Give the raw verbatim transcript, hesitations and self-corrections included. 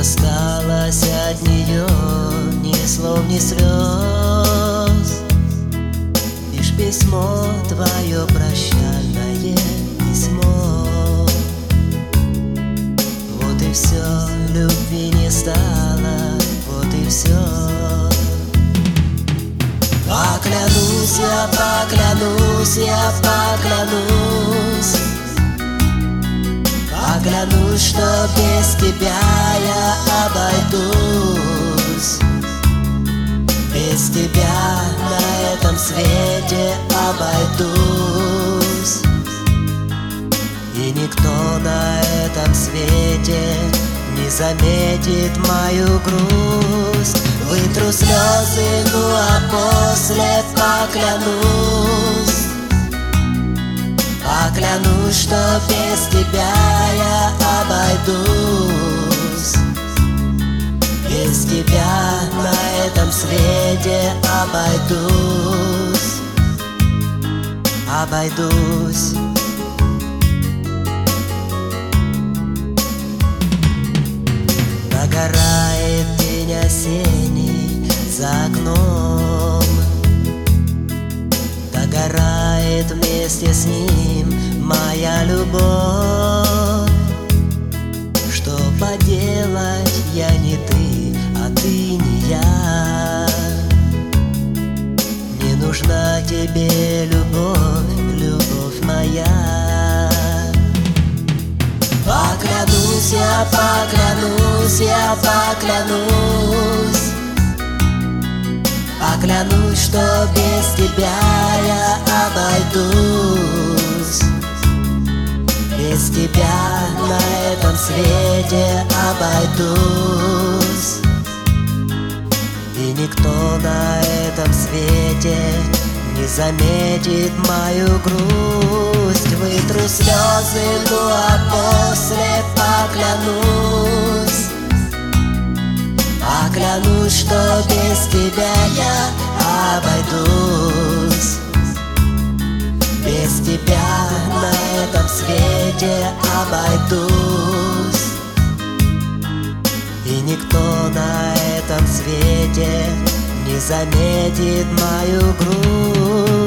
осталось от нее ни слов, ни слез, лишь письмо твое, прощальное письмо. Вот и все, любви не стало, вот и все. Поклянусь я, поклянусь я, поклянусь, поклянусь, что без тебя я обойдусь, без тебя на этом свете обойдусь. И никто на этом свете не заметит мою грусть. Вытру слезы, ну а после поклянусь, поклянусь, что без тебя я обойдусь, без тебя на этом свете обойдусь, обойдусь. Догорает день осенний за окном, догорает вместе с ним моя любовь. Что поделать, я не ты, а ты не я. Не нужна тебе любовь, любовь моя. Поклянусь я, поклянусь я, поклянусь, поклянусь, что без тебя я обойдусь, без тебя на этом свете обойдусь. И никто на этом свете не заметит мою грусть. Вытру слезы, ну а после поклянусь, поклянусь, что без тебя я обойдусь, без тебя на этом свете обойдусь. И никто на этом свете не заметит мою грусть.